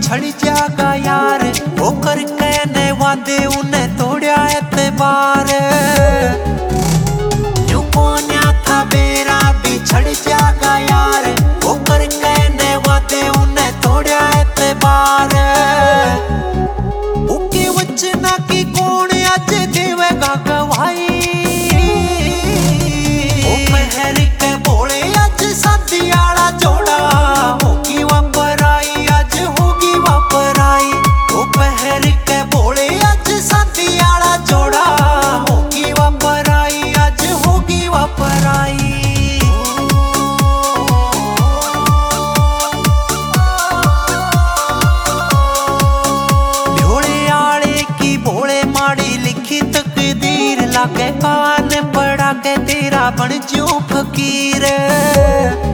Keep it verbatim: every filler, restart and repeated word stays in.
छड़ जागा यार, वो करके ने वादे उन्हें तोड़ा एतबार। यूं कोन्या था मेरा भी छड़ जागा यार, वो करके ने वादे उन्हें तोड़ा एतबार। उके वचना की कौन आज देवेगा गवाही, ओ पहर के बोले आज शादी आला जोड़ा होगी वापर आई, आज होगी वापर आई। ओ पहर के बोले आज शादी आला जोड़ा होगी वापर आई, आज होगी वापर आई। लागे कान पड़ा के तेरा बन जो फकीर।